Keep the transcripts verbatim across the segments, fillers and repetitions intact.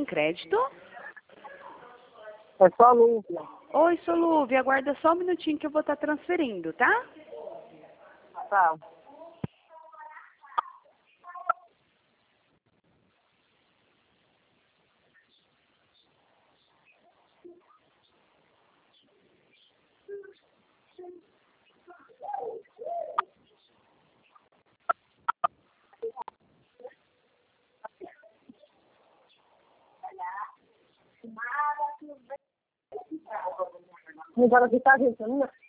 Crédito? É só Lúvia. Oi, Solúvia, aguarda só um minutinho que eu vou estar transferindo, tá? Tá. Agora aqui tá, gente, não é?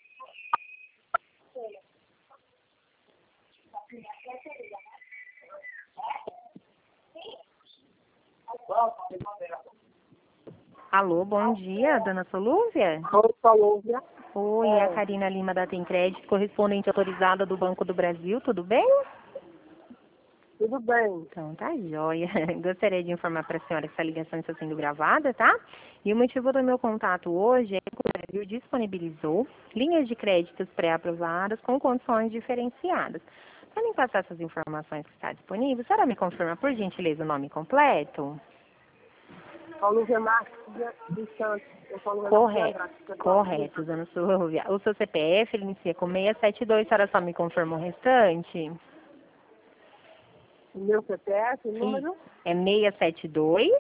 Alô, bom dia, dona Solúvia? Oi, só Lúvia. Oi, é a Karina Lima da Tem Crédito, correspondente autorizada do Banco do Brasil, tudo bem? Tudo bem. Então, tá jóia. Gostaria de informar para a senhora que essa ligação está sendo gravada, tá? E o motivo do meu contato hoje é que o Brasil disponibilizou linhas de créditos pré-aprovadas com condições diferenciadas. Para me passar essas informações que está disponível, a senhora me confirma, por gentileza, o nome completo? Só Lúvia Marques dos Santos. Eu sou Lúvia Correto, Marques. correto, dona Solúvia. O seu C P F, ele inicia com seiscentos e setenta e dois, a senhora só me confirma o restante? O meu C P F, o número É seiscentos e setenta e dois?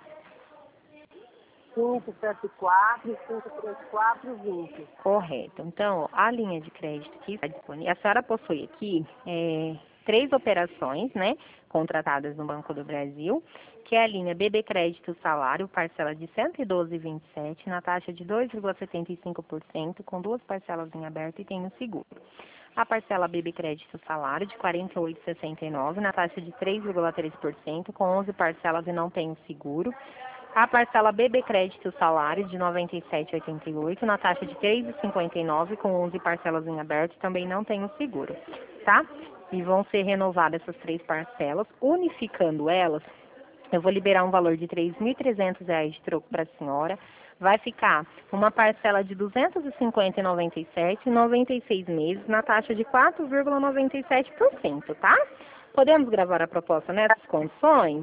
cinco sete quatro, cinco três quatro, vinte. Correto. Então, a linha de crédito que está disponível, a senhora possui aqui é, três operações, né, contratadas no Banco do Brasil, que é a linha B B Crédito Salário, parcela de cento e doze vírgula vinte e sete, na taxa de dois vírgula setenta e cinco por cento, com duas parcelas em aberto e tem o seguro. A parcela B B Crédito Salário, de quarenta e oito vírgula sessenta e nove, na taxa de três vírgula três por cento, com onze parcelas e não tem o seguro. A parcela B B Crédito Salário, de noventa e sete vírgula oitenta e oito, na taxa de três vírgula cinquenta e nove, com onze parcelas em aberto, também não tem o seguro, tá? E vão ser renovadas essas três parcelas, unificando elas, eu vou liberar um valor de três mil e trezentos reais de troco para a senhora. Vai ficar uma parcela de duzentos e cinquenta vírgula noventa e sete, noventa e seis meses, na taxa de quatro vírgula noventa e sete por cento, tá? Podemos gravar a proposta nessas condições?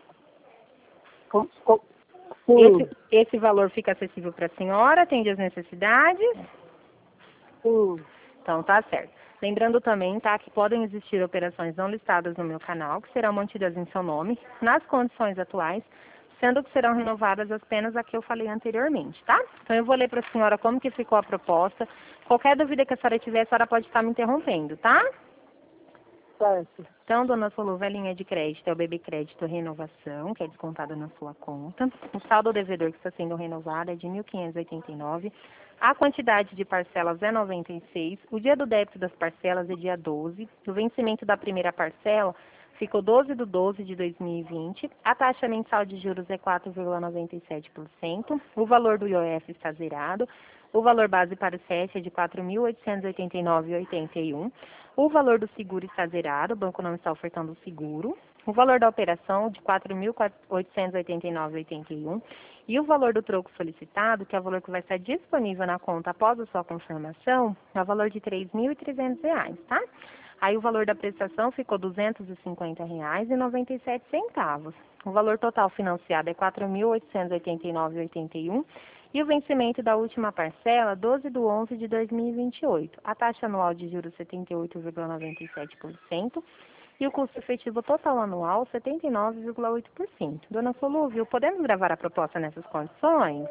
Com, com, sim, Esse, esse valor fica acessível para a senhora, atende às necessidades? sim. Então, tá certo. Lembrando também, tá, que podem existir operações não listadas no meu canal, que serão mantidas em seu nome, nas condições atuais, sendo que serão renovadas apenas a que eu falei anteriormente, tá? Então, eu vou ler para a senhora como que ficou a proposta. Qualquer dúvida que a senhora tiver, a senhora pode estar me interrompendo, tá? Certo. Então, dona Solúvia, a linha de crédito é o B B Crédito Renovação, que é descontada na sua conta. O saldo devedor que está sendo renovado é de mil quinhentos e oitenta e nove. A quantidade de parcelas é noventa e seis. O dia do débito das parcelas é dia doze. O vencimento da primeira parcela ficou doze de doze de dois mil e vinte. A taxa mensal de juros é quatro vírgula noventa e sete por cento. O valor do I O F está zerado. O valor base para o C S é de quatro mil oitocentos e oitenta e nove vírgula oitenta e um. O valor do seguro está zerado, o banco não está ofertando o seguro. O valor da operação de quatro mil oitocentos e oitenta e nove vírgula oitenta e um. E o valor do troco solicitado, que é o valor que vai estar disponível na conta após a sua confirmação, é o valor de três mil e trezentos reais, tá? Aí o valor da prestação ficou duzentos e cinquenta reais e noventa e sete centavos. O valor total financiado é quatro mil oitocentos e oitenta e nove vírgula oitenta e um. E o vencimento da última parcela, doze de onze de dois mil e vinte e oito. A taxa anual de juros, setenta e oito vírgula noventa e sete por cento. E o custo efetivo total anual, setenta e nove vírgula oito por cento. Dona Solúvia, podemos gravar a proposta nessas condições?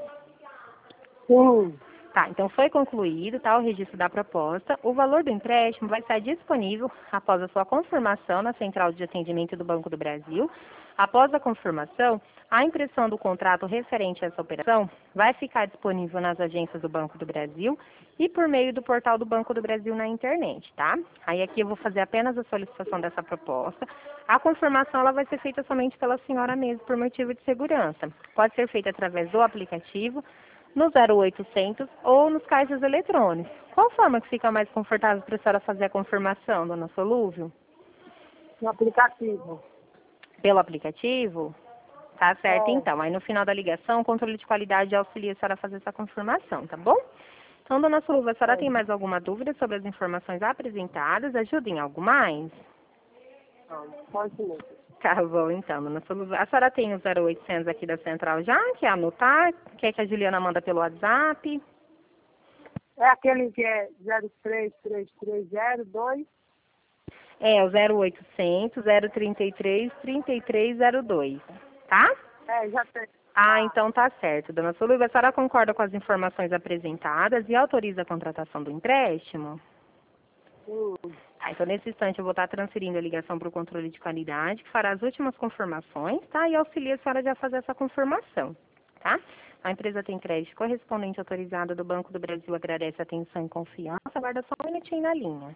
Sim. Tá, então foi concluído, tá, o registro da proposta. O valor do empréstimo vai estar disponível após a sua confirmação na Central de Atendimento do Banco do Brasil. Após a confirmação, a impressão do contrato referente a essa operação vai ficar disponível nas agências do Banco do Brasil e por meio do portal do Banco do Brasil na internet, tá? Aí aqui eu vou fazer apenas a solicitação dessa proposta. A confirmação ela vai ser feita somente pela senhora mesmo, por motivo de segurança. Pode ser feita através do aplicativo, no zero oitocentos ou nos caixas eletrônicos. Qual forma que fica mais confortável para a senhora fazer a confirmação, dona Solúvio? No aplicativo. Pelo aplicativo? Tá certo, É. então. Aí no final da ligação, o controle de qualidade auxilia a senhora a fazer essa confirmação, tá bom? Então, dona Solúvia, a senhora É. tem mais alguma dúvida sobre as informações apresentadas? Ajuda em algo mais? Não, pode mesmo. Tá bom, então, dona Solúvel. A senhora tem o zero oitocentos aqui da Central já? Quer anotar? Quer que a Juliana manda pelo WhatsApp? É aquele que é zero três três três zero dois. É, o zero oitocentos, zero trinta e três, trinta e três zero dois, tá? É, já tem. Ah, então tá certo, dona Solúvel. A senhora concorda com as informações apresentadas e autoriza a contratação do empréstimo? Sim. Ah, então, nesse instante, eu vou estar transferindo a ligação para o controle de qualidade, que fará as últimas confirmações, tá? E auxilia a senhora já a fazer essa confirmação, tá? A empresa tem crédito correspondente autorizado do Banco do Brasil, agradece a atenção e confiança. Aguarda só um minutinho na linha.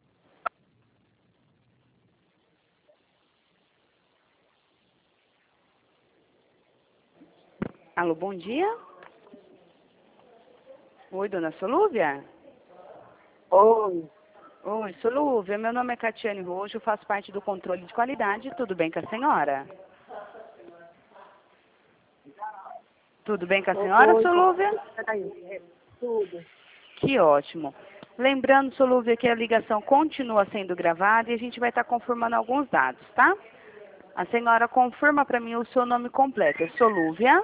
Alô, bom dia. Oi, dona Solúvia? Oi. Oi, Solúvia. Meu nome é Catiane Rojo, faço parte do controle de qualidade. Tudo bem com a senhora? Tudo bem com a senhora, Oi, Solúvia? peraí. É, tudo. Que ótimo. Lembrando, Solúvia, que a ligação continua sendo gravada e a gente vai estar confirmando alguns dados, tá? A senhora confirma para mim o seu nome completo. É Solúvia?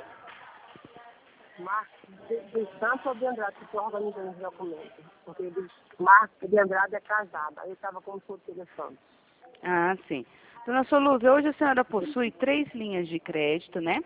Marcos de, de Santos ou de Andrade, que estão organizando os documentos. Porque ele, Marcos de Andrade é casado. Aí eu estava com o solteiro Santos. Ah, sim. Dona Solúvia, hoje a senhora possui três linhas de crédito, né?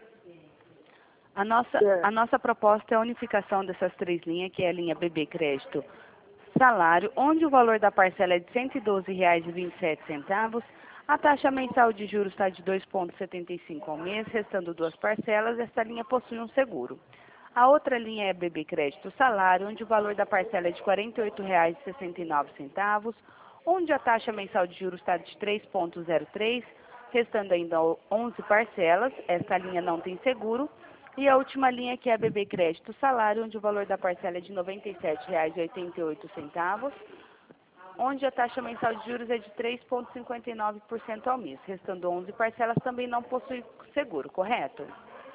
A nossa, É. a nossa proposta é a unificação dessas três linhas, que é a linha B B Crédito Salário, onde o valor da parcela é de cento e doze reais e vinte e sete centavos. A taxa mensal de juros está de dois vírgula setenta e cinco ao mês, restando duas parcelas. Esta linha possui um seguro. A outra linha é B B Crédito Salário, onde o valor da parcela é de quarenta e oito reais e sessenta e nove centavos, onde a taxa mensal de juros está de três vírgula zero três, restando ainda onze parcelas. Esta linha não tem seguro. E a última linha, que é a B B Crédito Salário, onde o valor da parcela é de noventa e sete reais e oitenta e oito centavos, onde a taxa mensal de juros é de três vírgula cinquenta e nove por cento ao mês, restando onze parcelas, também não possui seguro, correto?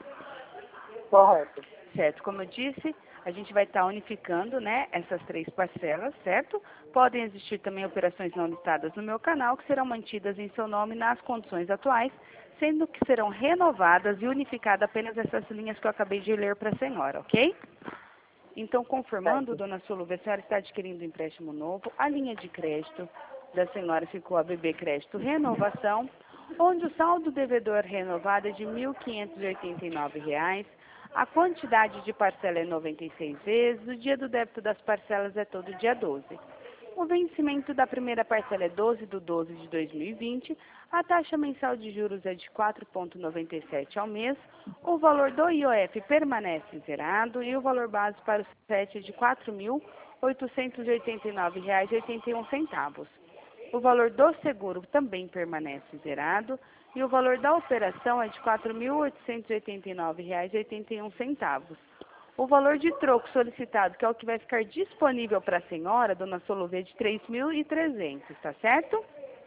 Correto. Certo, como eu disse, a gente vai estar unificando, né, essas três parcelas, certo? Podem existir também operações não listadas no meu canal, que serão mantidas em seu nome nas condições atuais, sendo que serão renovadas e unificadas apenas essas linhas que eu acabei de ler para a senhora, ok? Então, confirmando, Certo. dona Solúvel, a senhora está adquirindo um empréstimo novo, a linha de crédito da senhora ficou a B B Crédito Renovação, onde o saldo devedor renovado é de mil quinhentos e oitenta e nove reais, a quantidade de parcela é noventa e seis vezes, o dia do débito das parcelas é todo dia doze. O vencimento da primeira parcela é doze de doze de dois mil e vinte, a taxa mensal de juros é de quatro vírgula noventa e sete ao mês, o valor do I O F permanece zerado e o valor base para o C E T é de quatro mil oitocentos e oitenta e nove reais e oitenta e um centavos. O valor do seguro também permanece zerado e o valor da operação é de quatro mil oitocentos e oitenta e nove reais e oitenta e um centavos. O valor de troco solicitado, que é o que vai ficar disponível para a senhora, dona Solúvel, é de três mil e trezentos, tá certo?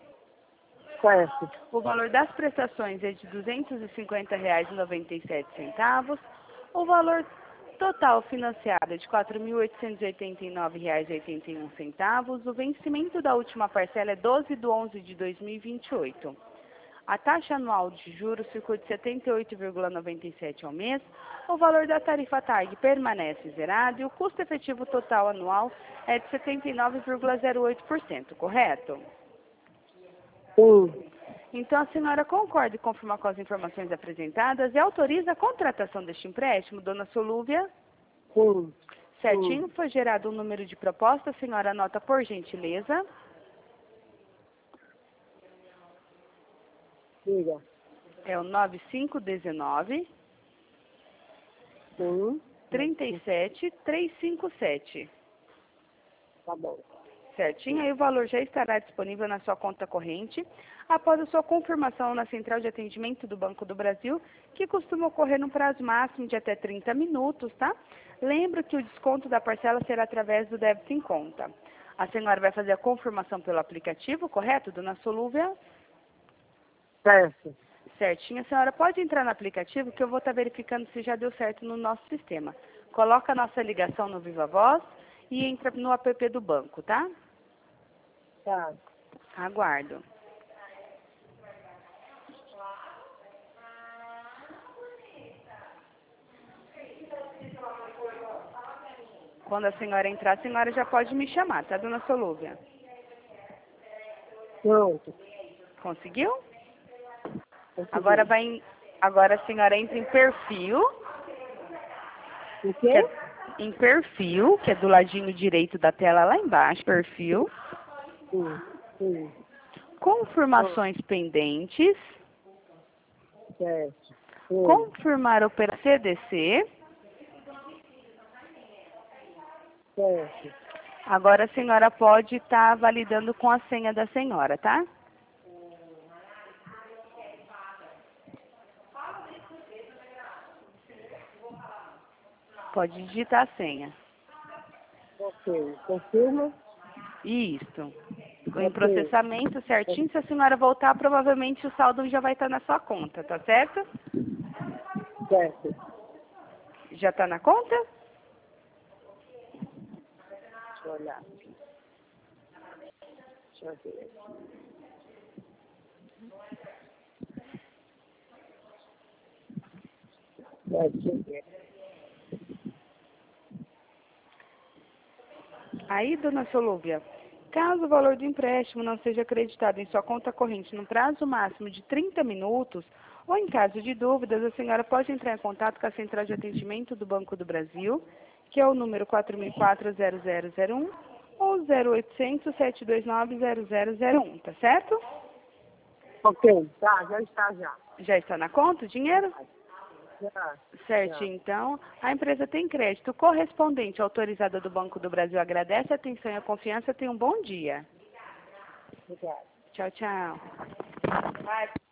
Certo. O valor das prestações é de duzentos e cinquenta reais e noventa e sete centavos. O valor total financiado é de quatro mil oitocentos e oitenta e nove reais e oitenta e um centavos. O vencimento da última parcela é doze de onze de dois mil e vinte e oito. A taxa anual de juros ficou de setenta e oito vírgula noventa e sete ao mês. O valor da tarifa T A G permanece zerado e o custo efetivo total anual é de setenta e nove vírgula zero oito por cento, correto? Sim. Então, a senhora concorda e confirma com as informações apresentadas e autoriza a contratação deste empréstimo, dona Solúvia? Sim. Certinho, foi gerado um número de proposta, a senhora anota por gentileza. Diga. É o nove cinco um nove, Sim. três sete, três cinco sete. Tá bom. Certinho, aí o valor já estará disponível na sua conta corrente após a sua confirmação na central de atendimento do Banco do Brasil, que costuma ocorrer no prazo máximo de até trinta minutos, tá? Lembro que o desconto da parcela será através do débito em conta. A senhora vai fazer a confirmação pelo aplicativo, correto, dona Solúvel? Certo. Certinho, a senhora pode entrar no aplicativo que eu vou estar verificando se já deu certo no nosso sistema. Coloca a nossa ligação no Viva Voz e entra no app do banco, tá? Tá. Aguardo. Quando a senhora entrar, a senhora já pode me chamar, tá, dona Solúvia? Pronto. Conseguiu? Consegui. Agora vai em, agora a senhora entra em perfil. O que quê? é- em perfil, que é do ladinho direito da tela lá embaixo, perfil. Sim, sim. Confirmações pendentes. Certo. Sim. Confirmar operação C D C. Certo. Agora a senhora pode estar validando com a senha da senhora, tá? Pode digitar a senha. Ok. Confirma? Isso. Em Ok. processamento certinho, se a senhora voltar, provavelmente o saldo já vai estar na sua conta, tá certo? Certo. Já está na conta? Deixa eu olhar. Deixa eu ver aqui. É, deixa eu ver. Aí, dona Solúvia, caso o valor do empréstimo não seja acreditado em sua conta corrente no prazo máximo de trinta minutos, ou em caso de dúvidas, a senhora pode entrar em contato com a Central de Atendimento do Banco do Brasil, que é o número quatro mil e quatro, zero zero zero um, ou zero oitocentos, sete dois nove, zero zero zero um, tá certo? Ok, tá, já está já. Já está na conta o dinheiro? Já. Certo, Já. então, a empresa tem crédito correspondente autorizada do Banco do Brasil. Agradece a atenção e a confiança. Tenha um bom dia. Obrigada. Tchau, tchau.